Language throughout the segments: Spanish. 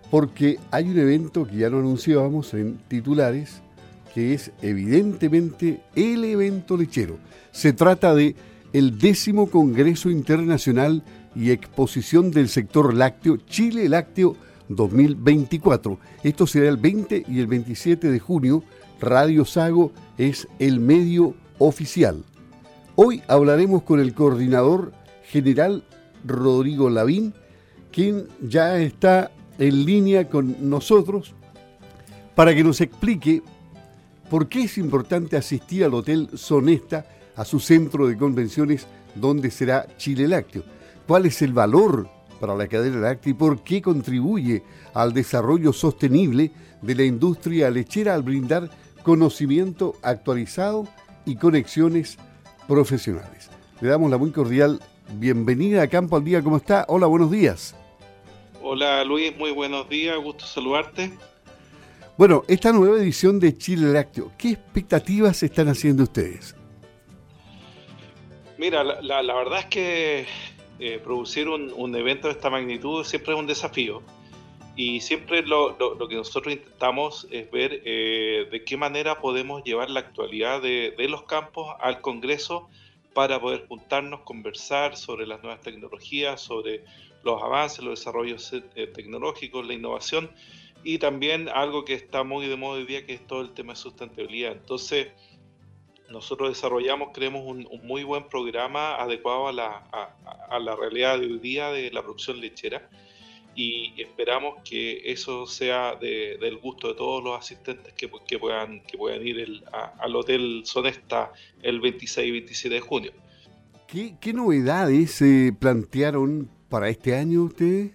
porque hay un evento que ya lo anunciábamos en titulares, que es evidentemente el evento lechero. Se trata de el 10º Congreso Internacional y Exposición del Sector Lácteo, Chile Lácteo 2024. Esto será el 20 y el 27 de junio. Radio Sago es el medio oficial. Hoy hablaremos con el coordinador general Rodrigo Lavín, quien ya está en línea con nosotros para que nos explique por qué es importante asistir al Hotel Sonesta, a su centro de convenciones donde será Chile Lácteo. ¿Cuál es el valor para la cadena láctea y por qué contribuye al desarrollo sostenible de la industria lechera al brindar conocimiento actualizado y conexiones profesionales? Le damos la muy cordial bienvenida a Campo al Día. ¿Cómo está? Hola, buenos días. Hola Luis, muy buenos días, gusto saludarte. Bueno, esta nueva edición de Chile Lácteo, ¿qué expectativas están haciendo ustedes? Mira, la verdad es que producir un evento de esta magnitud siempre es un desafío y siempre lo que nosotros intentamos es ver de qué manera podemos llevar la actualidad de los campos al Congreso para poder juntarnos, conversar sobre las nuevas tecnologías, sobre los avances, los desarrollos tecnológicos, la innovación y también algo que está muy de moda hoy día, que es todo el tema de sustentabilidad. Entonces, nosotros creemos un muy buen programa adecuado a la realidad de hoy día de la producción lechera y esperamos que eso sea del gusto de todos los asistentes que puedan ir al Hotel Sonesta el 26 y 27 de junio. ¿Qué novedades se plantearon para este año ustedes?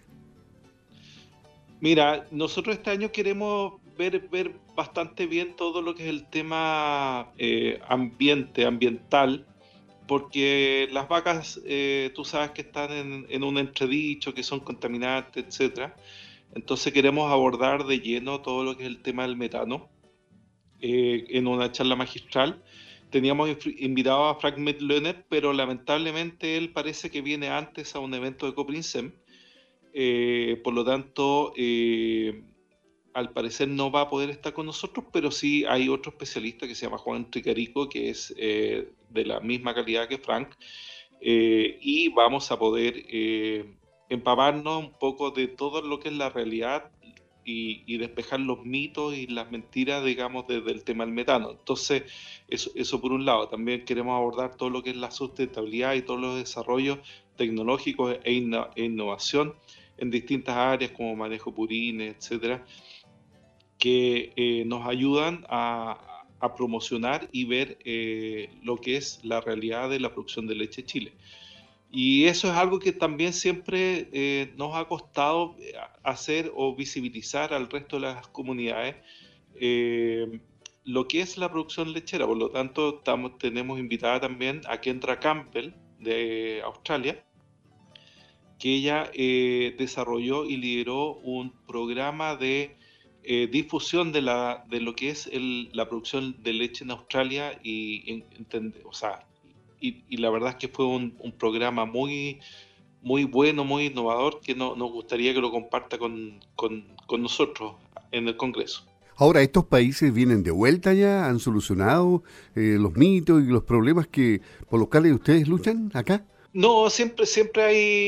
Mira, nosotros este año queremos ver bastante bien todo lo que es el tema ambiental, porque las vacas, tú sabes que están en un entredicho, que son contaminantes, etcétera. Entonces queremos abordar de lleno todo lo que es el tema del metano en una charla magistral. Teníamos invitado a Frank Medlener, pero lamentablemente él parece que viene antes a un evento de Coprinsem. Por lo tanto, al parecer no va a poder estar con nosotros, pero sí hay otro especialista que se llama Juan Tricarico, que es de la misma calidad que Frank, y vamos a poder empaparnos un poco de todo lo que es la realidad y despejar los mitos y las mentiras, digamos, del tema del metano. Entonces, eso por un lado. También queremos abordar todo lo que es la sustentabilidad y todos los desarrollos tecnológicos e innovación en distintas áreas como manejo purines, etcétera, que nos ayudan a promocionar y ver lo que es la realidad de la producción de leche en Chile. Y eso es algo que también siempre nos ha costado hacer o visibilizar al resto de las comunidades lo que es la producción lechera. Por lo tanto, tenemos invitada también a Kendra Campbell de Australia, que ella desarrolló y lideró un programa de difusión de lo que es la producción de leche en Australia y la verdad es que fue un programa muy, muy bueno, muy innovador, que nos gustaría que lo comparta con nosotros en el Congreso. Ahora, ¿estos países vienen de vuelta ya? ¿Han solucionado los mitos y los problemas por los cuales ustedes luchan acá? No, siempre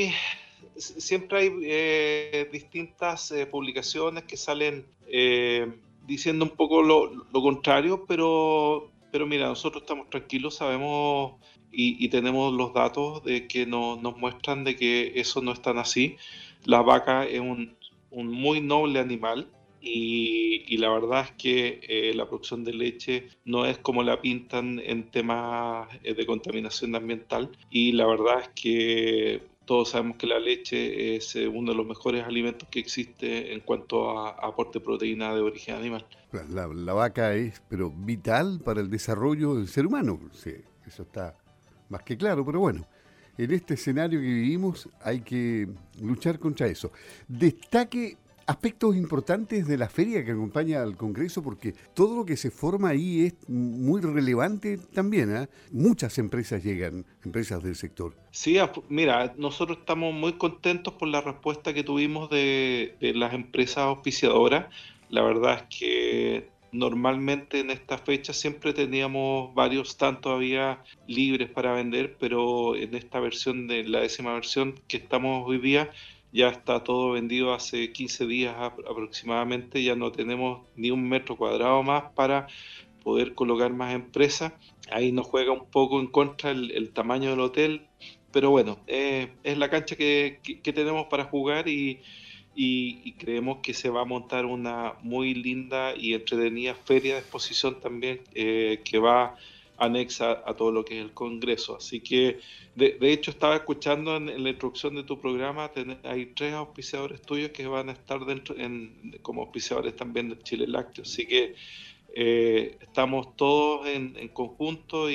hay distintas publicaciones que salen diciendo un poco lo contrario, pero mira, nosotros estamos tranquilos, sabemos y tenemos los datos de que nos muestran de que eso no es tan así. La vaca es un muy noble animal y la verdad es que la producción de leche no es como la pintan en temas de contaminación ambiental, y la verdad es que todos sabemos que la leche es uno de los mejores alimentos que existe en cuanto a aporte de proteína de origen animal. La vaca es, pero vital para el desarrollo del ser humano. Sí, eso está más que claro, pero bueno, en este escenario que vivimos hay que luchar contra eso. Destaque aspectos importantes de la feria que acompaña al Congreso, porque todo lo que se forma ahí es muy relevante también, ¿eh? Muchas empresas llegan, empresas del sector. Sí, mira, nosotros estamos muy contentos por la respuesta que tuvimos de las empresas auspiciadoras. La verdad es que normalmente en esta fecha siempre teníamos varios stands todavía libres para vender, pero en esta versión de la 10ª versión que estamos hoy día, ya está todo vendido hace 15 días aproximadamente, ya no tenemos ni un metro cuadrado más para poder colocar más empresas. Ahí nos juega un poco en contra el tamaño del hotel, pero bueno, es la cancha que tenemos para jugar y creemos que se va a montar una muy linda y entretenida feria de exposición también, que va anexa a todo lo que es el Congreso. Así que, de hecho, estaba escuchando en la introducción de tu programa, hay 3 auspiciadores tuyos que van a estar dentro como auspiciadores también de Chile Lácteo. Así que estamos todos en conjunto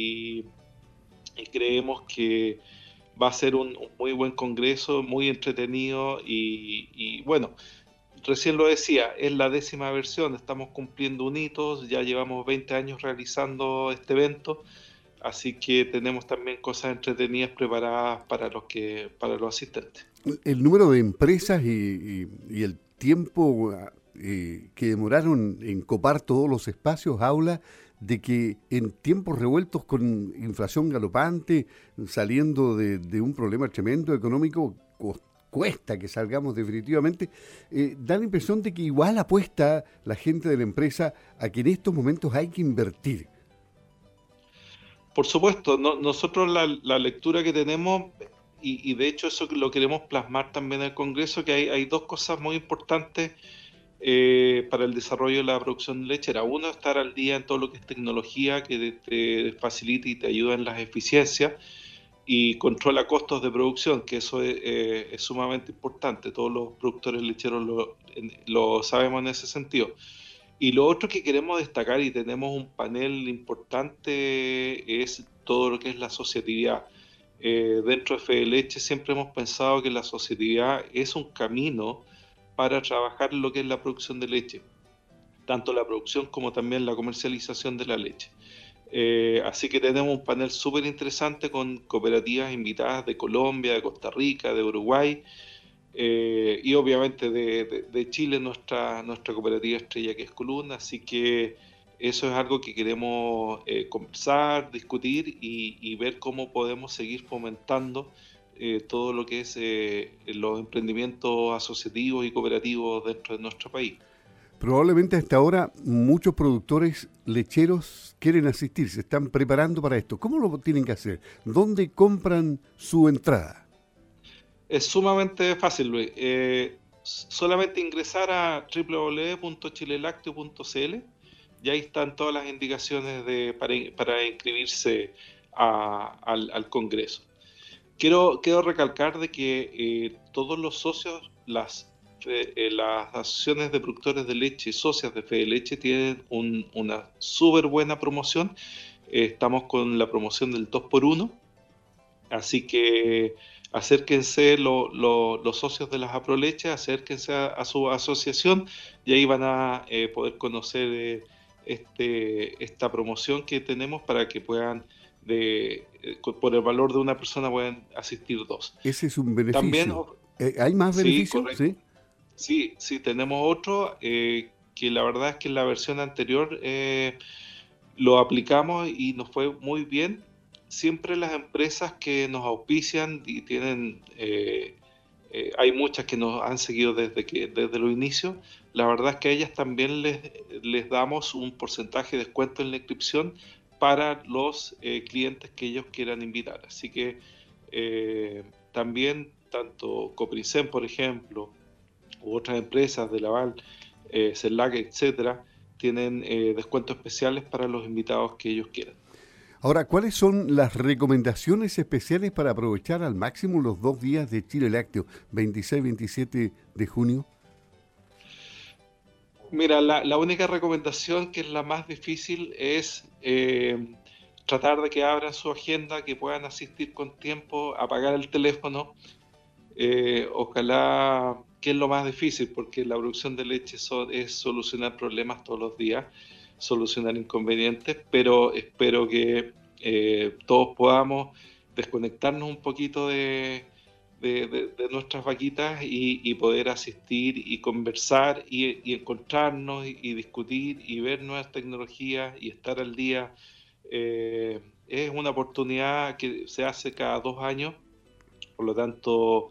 y creemos que va a ser un muy buen congreso, muy entretenido y bueno, recién lo decía, es la 10ª versión, estamos cumpliendo un hito, ya llevamos 20 años realizando este evento, así que tenemos también cosas entretenidas preparadas para los asistentes. El número de empresas y el tiempo que demoraron en copar todos los espacios habla de que en tiempos revueltos con inflación galopante, saliendo de un problema tremendo económico, cuesta que salgamos definitivamente, da la impresión de que igual apuesta la gente de la empresa a que en estos momentos hay que invertir. Por supuesto, nosotros la lectura que tenemos, y de hecho eso lo queremos plasmar también en el Congreso, que hay 2 cosas muy importantes para el desarrollo de la producción lechera. Uno, estar al día en todo lo que es tecnología que te facilita y te ayuda en las eficiencias y controla costos de producción, que eso es sumamente importante. Todos los productores lecheros lo sabemos en ese sentido. Y lo otro que queremos destacar, y tenemos un panel importante, es todo lo que es la asociatividad. Dentro de Fede Leche siempre hemos pensado que la asociatividad es un camino para trabajar lo que es la producción de leche, tanto la producción como también la comercialización de la leche. Así que tenemos un panel súper interesante con cooperativas invitadas de Colombia, de Costa Rica, de Uruguay, y obviamente de Chile, nuestra cooperativa estrella que es Columna. Así que eso es algo que queremos conversar, discutir y ver cómo podemos seguir fomentando todo lo que es los emprendimientos asociativos y cooperativos dentro de nuestro país. Probablemente hasta ahora muchos productores lecheros quieren asistir, se están preparando para esto. ¿Cómo lo tienen que hacer? ¿Dónde compran su entrada? Es sumamente fácil, Luis. Solamente ingresar a www.chilelacteo.cl y ahí están todas las indicaciones para inscribirse al Congreso. Quiero recalcar de que todos los socios, las asociaciones de productores de leche, socias de Fede Leche, tienen una súper buena promoción. Estamos con la promoción del 2x1, así que acérquense los socios de las Aproleche, acérquense a su asociación y ahí van a poder conocer esta promoción que tenemos para que puedan, por el valor de una persona, pueden asistir 2. Ese es un También, beneficio. ¿Hay más sí, beneficios? correcto. Sí. Sí, tenemos otro que la verdad es que en la versión anterior lo aplicamos y nos fue muy bien. Siempre las empresas que nos auspician y tienen, hay muchas que nos han seguido desde los inicios, la verdad es que a ellas también les damos un porcentaje de descuento en la inscripción para los clientes que ellos quieran invitar. Así que también tanto Copricen, por ejemplo, u otras empresas de Laval, CELAC, etcétera, tienen descuentos especiales para los invitados que ellos quieran. Ahora, ¿cuáles son las recomendaciones especiales para aprovechar al máximo los 2 días de Chile Lácteo, 26-27 de junio? Mira, la única recomendación, que es la más difícil, es tratar de que abran su agenda, que puedan asistir con tiempo, apagar el teléfono. Ojalá que es lo más difícil, porque la producción de leche es solucionar problemas todos los días, solucionar inconvenientes, pero espero que todos podamos desconectarnos un poquito de nuestras vaquitas y poder asistir y conversar y encontrarnos y discutir y ver nuevas tecnologías y estar al día. Es una oportunidad que se hace cada 2 años, por lo tanto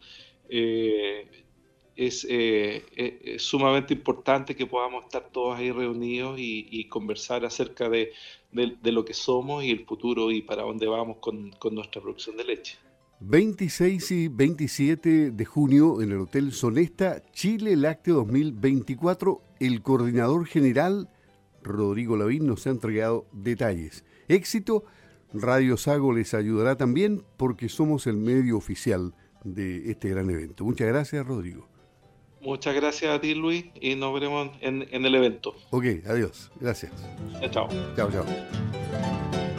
es sumamente importante que podamos estar todos ahí reunidos y conversar acerca de lo que somos y el futuro y para dónde vamos con nuestra producción de leche. 26 y 27 de junio en el Hotel Sonesta, Chile Lácteo 2024, el coordinador general Rodrigo Lavín nos ha entregado detalles. Éxito, Radio Sago les ayudará también porque somos el medio oficial de este gran evento. Muchas gracias, Rodrigo. Muchas gracias a ti, Luis, y nos veremos en el evento. Ok, adiós. Gracias. Chao. Chao, chao.